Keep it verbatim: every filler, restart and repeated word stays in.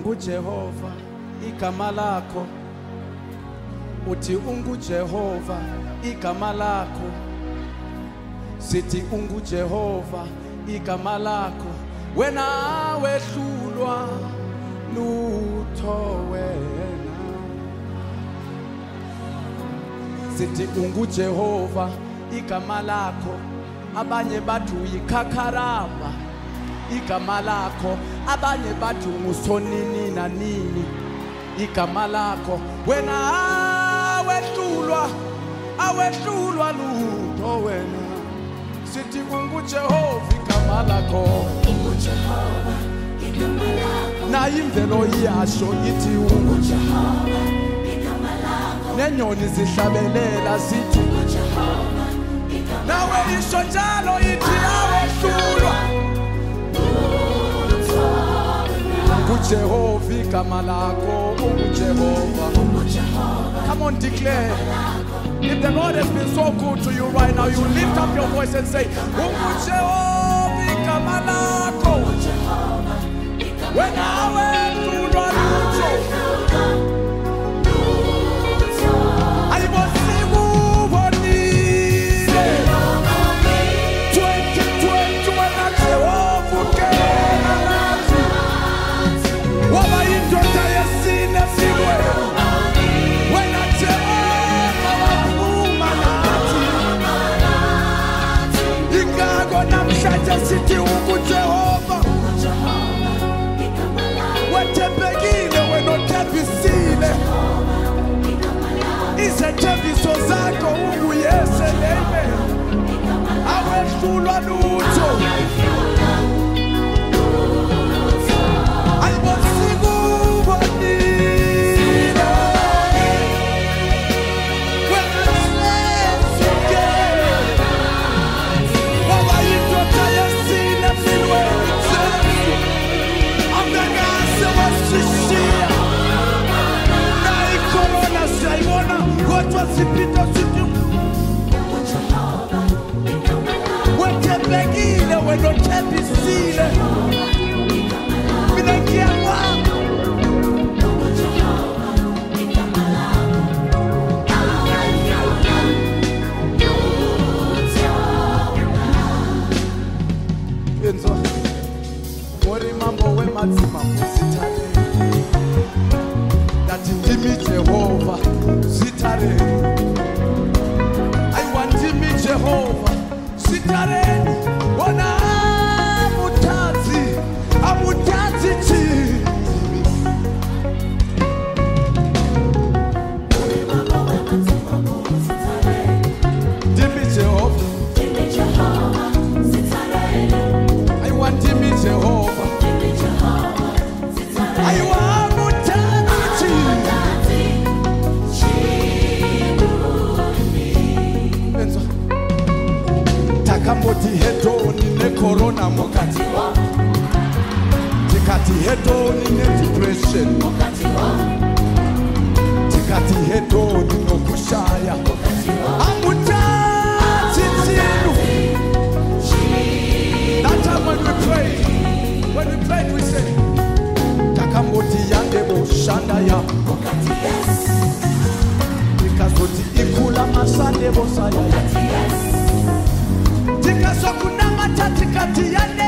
unguJehova igama lakho, uthi unguJehova igama lakho, sithi unguJehova igama lakho, wena wehlulwa lutho wena, sithi unguJehova igama lakho, abanye bathi uyikhakaramba igama lakho, abanye bathi ngusonini nanini igama lakho, wena awehlulwa awehlulwa lutho wena, sithi unguJehova igama lakho, unguJehova igama lakho, na imvelo iyasho ithi unguJehova igama lakho, nenyoni zihlabelela zithi unguJehova igama, nawe isho njalo ithi awehlulwa unguJehova igama lakho, unguJehova. unguJehova. Come on, declare. If the Lord has been so good to you right now, you lift up your voice and say, unguJehova igama lakho, wena wehlulwa lutho, ayibosibubonile twenty twenty wena Jehova ungena nathi, waba yindoda yesine empilweni, wena Jehova waphuma nathi, ingakho namhlanje sithi unguJehova wethembekile, wena othembisile, izethembiso zakho unguyeseleme, awehlulwa lutho, ayibosibubonile wena Jesu, waba yindoda yesine empilweni, Jesu angekase wasishiya, na icorona siyayibona kodwa siphinda sithi wethembekile, wena othembisile, mina ngiyakwazi yenzo ori mambo wematsima usithale, ndathi ndimi Jehova sithareni, ayiwandimi Jehova sithareni, wona amuthathi amuthathi chini, ndimi Jehova ayiwandimi Jehova ayiwa amuthathi yenzo takamboti hedoni necorona mukati, tikati hedoni nedepression, tikati hedoni nokushaya, amuthathi chinu. That time when we prayed, when we prayed we said takamboti yande boshanda ya tikazoti ikula masande bosaya ya tikazokuna matati kati yande